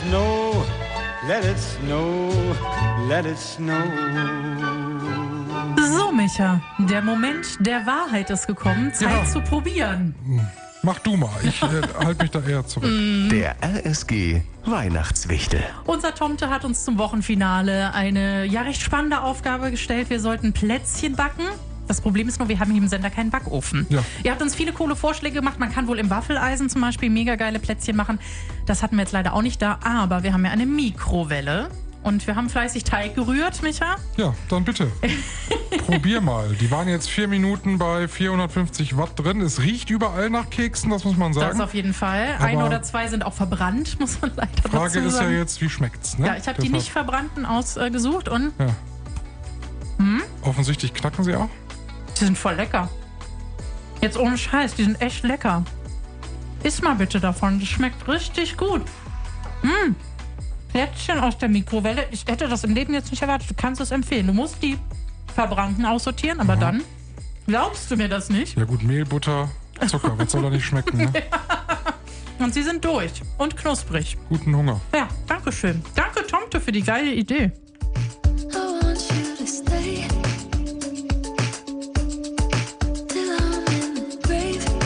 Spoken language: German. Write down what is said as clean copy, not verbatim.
snow, let it snow, let it snow. So, Micha, der Moment der Wahrheit ist gekommen. Zeit zu probieren. Mach du mal, ich halte mich da eher zurück. Der RSG Weihnachtswichtel. Unser Tomte hat uns zum Wochenfinale eine recht spannende Aufgabe gestellt. Wir sollten Plätzchen backen. Das Problem ist nur, wir haben hier im Sender keinen Backofen. Ja. Ihr habt uns viele coole Vorschläge gemacht. Man kann wohl im Waffeleisen zum Beispiel mega geile Plätzchen machen. Das hatten wir jetzt leider auch nicht da. Aber wir haben ja eine Mikrowelle. Und wir haben fleißig Teig gerührt, Micha. Ja, dann bitte. Probier mal. Die waren jetzt 4 Minuten bei 450 Watt drin. Es riecht überall nach Keksen, das muss man sagen. Das auf jeden Fall. Aber 1 oder 2 sind auch verbrannt, muss man leider dazu sagen. Frage ist ja jetzt, wie schmeckt's, ne? Ja, ich habe die nicht verbrannten ausgesucht und Ja. Offensichtlich knacken sie auch. die sind voll lecker. Jetzt ohne Scheiß, die sind echt lecker. Iss mal bitte davon, das schmeckt richtig gut. Plätzchen aus der Mikrowelle. Ich hätte das im Leben jetzt nicht erwartet. Du kannst es empfehlen. Du musst die verbrannten aussortieren, aber dann glaubst du mir das nicht. Ja gut, Mehl, Butter, Zucker, was soll da nicht schmecken, ne? Und sie sind durch und knusprig. Guten Hunger. Ja, danke schön. Danke, Tomte, für die geile Idee.